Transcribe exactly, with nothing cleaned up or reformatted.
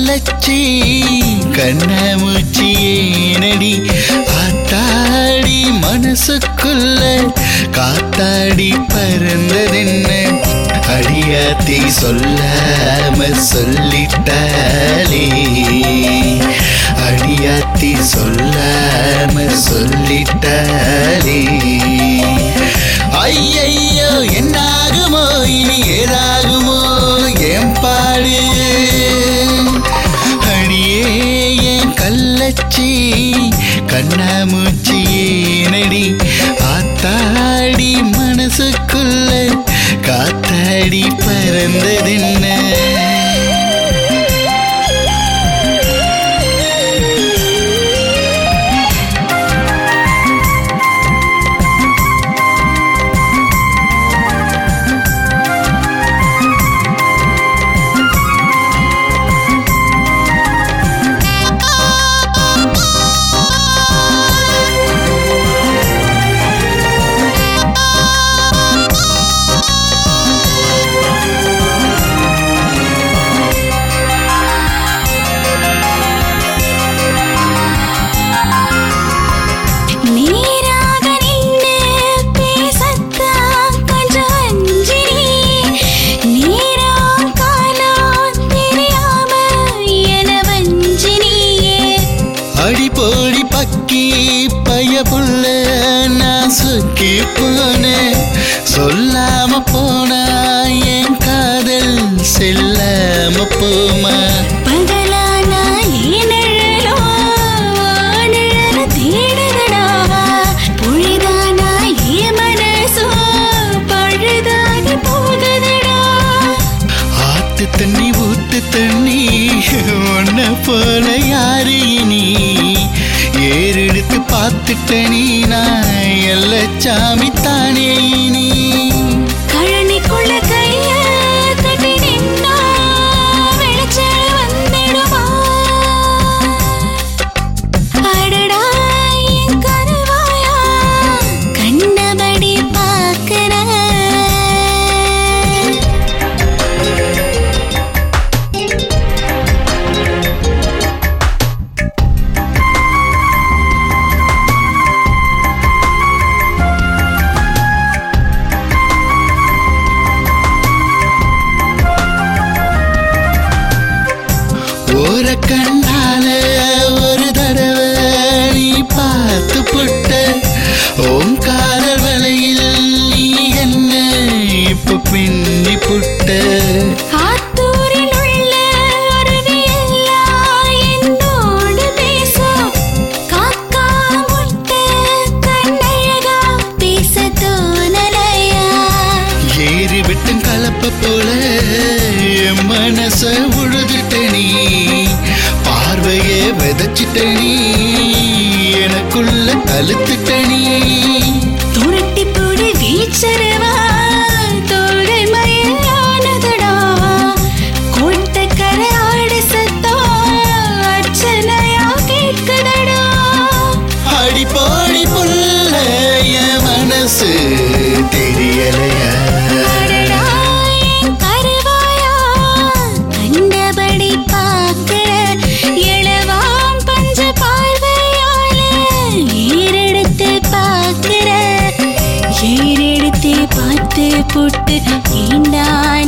கள்ளச்சி கண்ணாமூச்சி ஏனடி ஆத்தாடி மனசுக்குள்ள காத்தாடி பறந்ததென்ன அடியாத்தி சொல்லாம சொல்லிட்டாளே அடியாத்தி சொல்லாம சொல்லிட்டாளே ஐயையோ என்னாகுமோ இனி ஏதாகுமோ என் பாடு அடியே என் கள்ளச்சி கண்ணாமூச்சி ஏனடி ஆத்தாடி மனசுக்குள்ள காத்தாடி பறந்ததென்ன அடிப்போடி பக்கி பயப்புள்ள நான் சுக்கி போனேன் சொல்லாம போனா என் காதல் செல்லாம போமா பகலானா ஏனழலோ ஆனழல தேடுதடா பொழுதானா ஏ மனசோ பழுதாகி போகுதடா ஆத்து தண்ணி ஊத்து தண்ணி ஒன்ன போல யாரு இனி ஏறெடுத்து பார்த்துட்டனி நான் எல்லச்சாமி தானே இனி கழனிக்குள்ள கைய கட்டி நின்னா வெளிச்சம் வந்துடுமா அடடா என் கருவாயா கண்டபடி பார்க்கிற ஒரு கண்ணால ஒரு தடவை நீ பார்த்து புட்ட ஓம் காதல் வலையில் நீ என்ன இப்ப பின்னி புட்ட ஆத்தூரில் உள்ள அருவியெல்லாம் என்னோடு பேசும் காக்கா முட்டை கண்ணழகா பேச தோணலையா ஏறி விட்டும் கலப்ப போல என் மனச உழுதுட்டனி பார்வையே விதைச்சிட்டனி எனக்குள்ள அழுத்துட்டனி துரட்டி போடு வீச்சரவா தோகை மயிலானதடா கோட்டக்கரை ஆடு சத்தம் அர்ச்சனையா கேட்குதடா அடி போடி புள்ள என் மனசு தெரியலையா அடடா என் கருவாயா கண்டபடி பார்க்கிற இளவாம் பஞ்ச பார்வையால ஏறெடுத்து பார்க்கிற ஏறெடுத்து பார்த்து புட்டு ஏண்டா